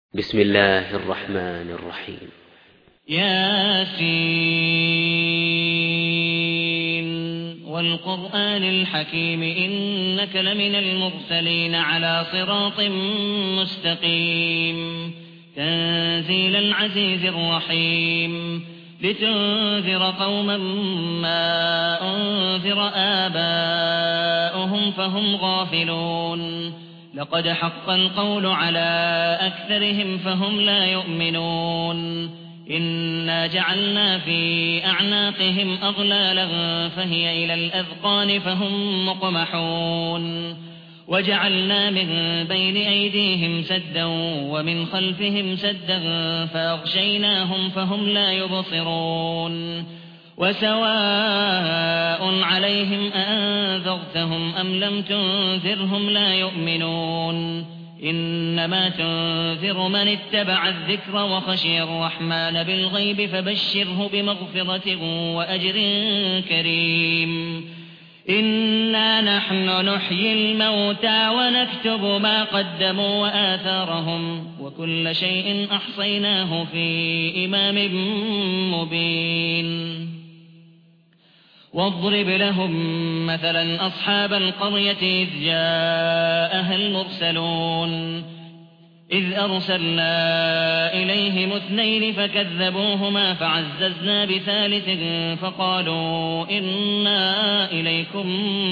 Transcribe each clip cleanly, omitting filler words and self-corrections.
بسم الله الرحمن الرحيم. ياسين والقرآن الحكيم إنك لمن المرسلين على صراط مستقيم تنزيل العزيز الرحيم لتنذر قوما ما أنذر آباؤهم فهم غافلون لقد حق القول على أكثرهم فهم لا يؤمنون إنا جعلنا في أعناقهم أغلالا فهي إلى الأذقان فهم مقمحون وجعلنا من بين أيديهم سدا ومن خلفهم سدا فأغشيناهم فهم لا يبصرون وسواء عليهم أنذرتهم أم لم تنذرهم لا يؤمنون إنما تنذر من اتبع الذكر وخشي الرحمن بالغيب فبشره بمغفرة وأجر كريم إنا نحن نحيي الموتى ونكتب ما قدموا وآثارهم وكل شيء أحصيناه في إمام مبين واضرب لهم مثلا أصحاب القرية إذ جاءها المرسلون إذ أرسلنا إليهم اثنين فكذبوهما فعززنا بثالث فقالوا إنا إليكم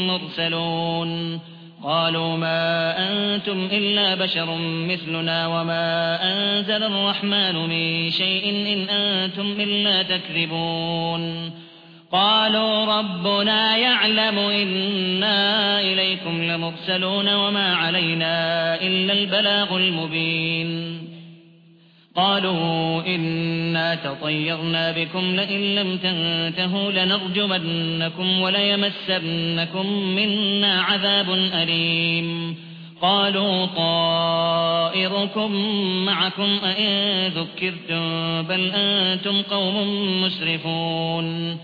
مرسلون قالوا ما أنتم إلا بشر مثلنا وما أنزل الرحمن من شيء إن أنتم إلا تكذبون قالوا ربنا يعلم إنا إليكم لمرسلون وما علينا إلا البلاغ المبين قالوا إنا تطيرنا بكم لئن لم تنتهوا لنرجمنكم وليمسنكم منا عذاب أليم قالوا طائركم معكم أئن ذكرتم بل أنتم قوم مسرفون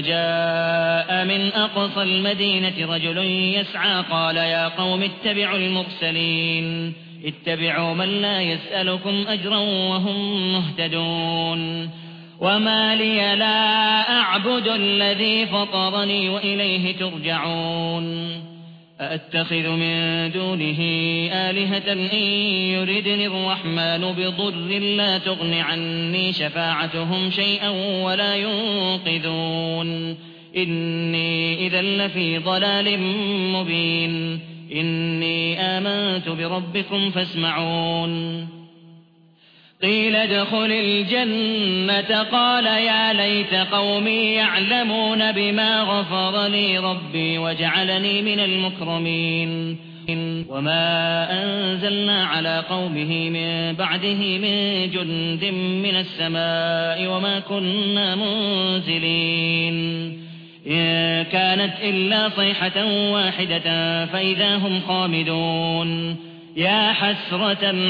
وجاء من أقصى المدينة رجل يسعى قال يا قوم اتبعوا المرسلين اتبعوا من لا يسألكم أجرا وهم مهتدون وما لي لا أعبد الذي فطرني وإليه ترجعون أأتخذ من دونه آلهة إن يردني الرحمن بضر لا تغن عني شفاعتهم شيئا ولا ينقذون إني إذا لفي ضلال مبين إني آمنت بربكم فاسمعون قيل ادخل الجنة قال يا ليت قومي يعلمون بما غفر لي ربي وجعلني من المكرمين وما أنزلنا على قومه من بعده من جند من السماء وما كنا منزلين إن كانت إلا صيحة واحدة فإذا هم خامدون يا حسرة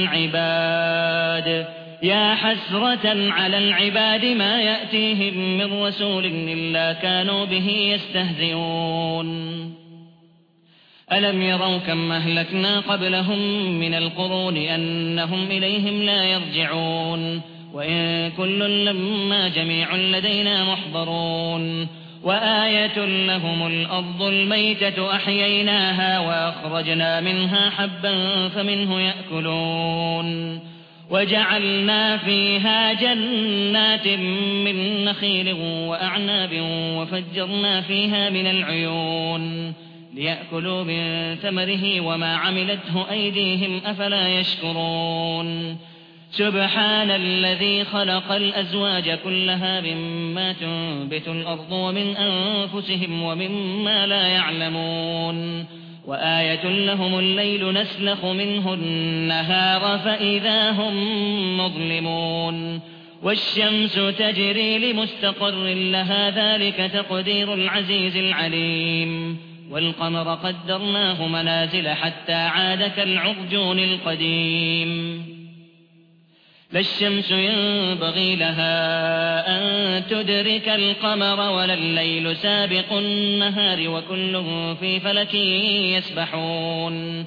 على العباد ما يأتيهم من رسول إلا كانوا به يستهزئون ألم يروا كم أهلكنا قبلهم من القرون أنهم إليهم لا يرجعون وإن كل لما جميع لدينا محضرون وآية لهم الأرض الميتة أحييناها وأخرجنا منها حبا فمنه يأكلون وجعلنا فيها جنات من نخيل وأعناب وفجرنا فيها من العيون ليأكلوا من ثمره وما عملته أيديهم أفلا يشكرون سبحان الذي خلق الأزواج كلها مما تنبت الأرض ومن أنفسهم ومما لا يعلمون وآية لهم الليل نسلخ منه النهار فإذا هم مظلمون والشمس تجري لمستقر لها ذلك تقدير العزيز العليم والقمر قدرناه منازل حتى عاد كالعرجون القديم لا الشمس ينبغي لها أن تدرك القمر ولا الليل سابق النهار وكل في فلك يسبحون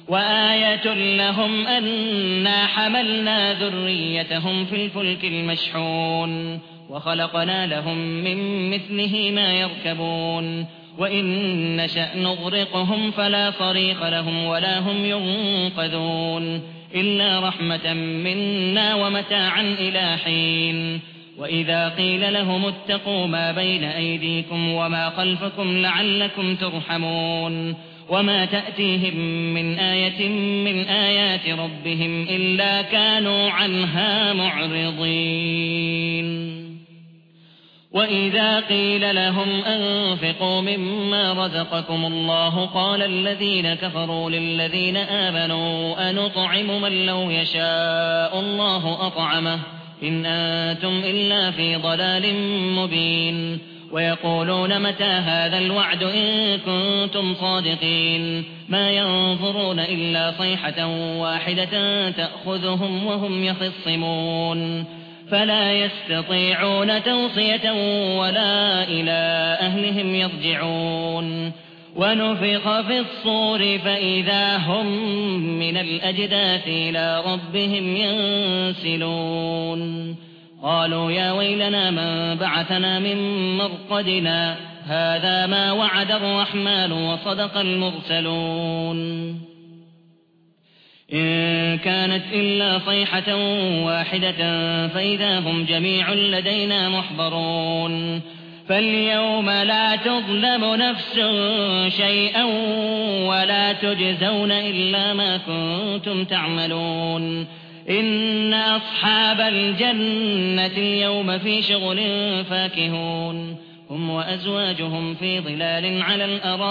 وآية لهم أنا حملنا ذريتهم في الفلك المشحون وخلقنا لهم من مثله ما يركبون وإن نشأ نغرقهم فلا صريخ لهم ولا هم ينقذون إلا رحمة منا ومتاعا إلى حين وإذا قيل لهم اتقوا ما بين أيديكم وما خلفكم لعلكم ترحمون وما تأتيهم من آية من آيات ربهم إلا كانوا عنها معرضين وإذا قيل لهم أنفقوا مما رزقكم الله قال الذين كفروا للذين آمنوا أنطعم من لو يشاء الله أطعمه إن أنتم إلا في ضلال مبين ويقولون متى هذا الوعد إن كنتم صادقين ما ينظرون إلا صيحة واحدة تأخذهم وهم يخصمون فلا يستطيعون توصية ولا إلى أهلهم يرجعون ونفخ في الصور فإذا هم من الأجداث إلى ربهم ينسلون قالوا يا ويلنا من بعثنا من مرقدنا هذا ما وعد الرحمن وصدق المرسلون إن كانت إلا صيحة واحدة فإذا هم جميع لدينا محضرون فاليوم لا تظلم نفس شيئا ولا تجزون إلا ما كنتم تعملون إن أصحاب الجنة اليوم في شغل فاكهون هم وأزواجهم في ظلال على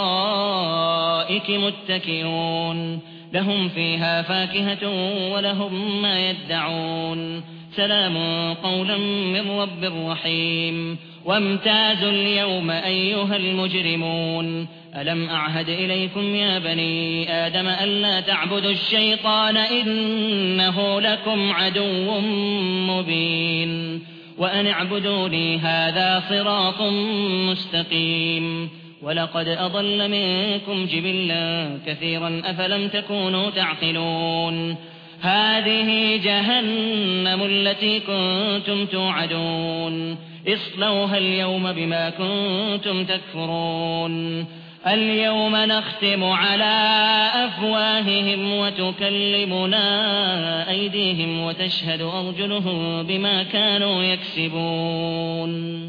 الأرائك متكئون لهم فيها فاكهة ولهم ما يدعون سلام قولا من رب رحيم وامتازوا اليوم أيها المجرمون ألم أعهد إليكم يا بني آدم ألا تعبدوا الشيطان إنه لكم عدو مبين وأن اعبدوني هذا صراط مستقيم ولقد أضل منكم جبلا كثيرا أفلم تكونوا تعقلون هذه جهنم التي كنتم توعدون اصلوها اليوم بما كنتم تكفرون اليوم نختم على أفواههم وتكلمنا أيديهم وتشهد أرجلهم بما كانوا يكسبون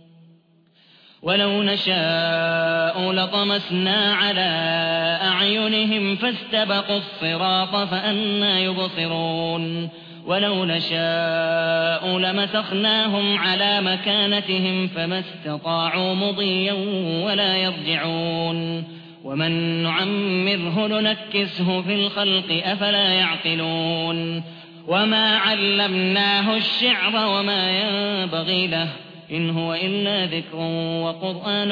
ولو نشاء لطمسنا على أعينهم فاستبقوا الصراط فأنى يبصرون ولو نشاء لمسخناهم على مكانتهم فما استطاعوا مضيا ولا يرجعون ومن نعمره ننكسه في الخلق أفلا يعقلون وما علمناه الشعر وما ينبغي له إن هو إلا ذكر وقرآن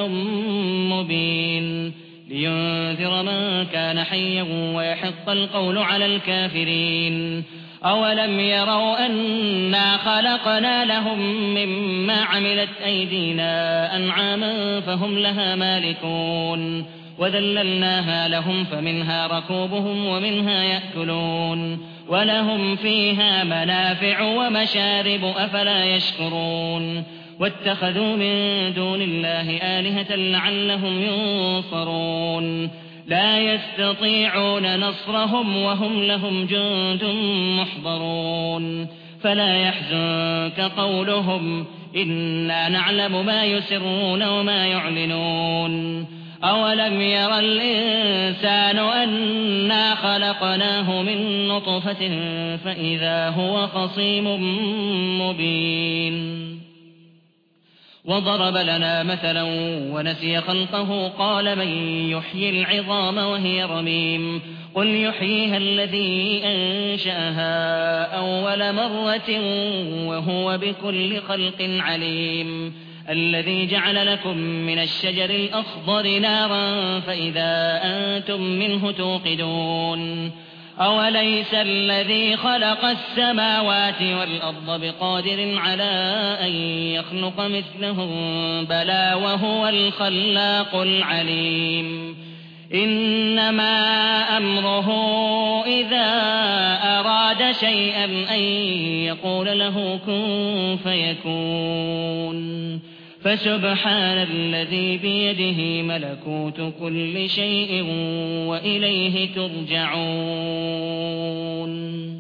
مبين لينذر من كان حيا ويحق القول على الكافرين أولم يروا أنا خلقنا لهم مما عملت أيدينا أنعاما فهم لها مالكون وذللناها لهم فمنها ركوبهم ومنها يأكلون ولهم فيها منافع ومشارب أفلا يشكرون واتخذوا من دون الله آلهة لعلهم ينصرون لا يستطيعون نصرهم وهم لهم جند محضرون فلا يحزنك قولهم إنا نعلم ما يسرون وما يعلنون أولم ير الإنسان أنا خلقناه من نطفة فإذا هو خصيم مبين وضرب لنا مثلا ونسي خلقه قال من يحيي العظام وهي رميم قل يحييها الذي أنشأها أول مرة وهو بكل خلق عليم الذي جعل لكم من الشجر الأخضر نارا فإذا أنتم منه توقدون أوليس الذي خلق السماوات والأرض بقادر على أن يخلق مثلهم بلى وهو الخلاق العليم إنما أمره إذا أراد شيئا أن يقول له كن فيكون فسبحان الذي بيده ملكوت كل شيء وإليه ترجعون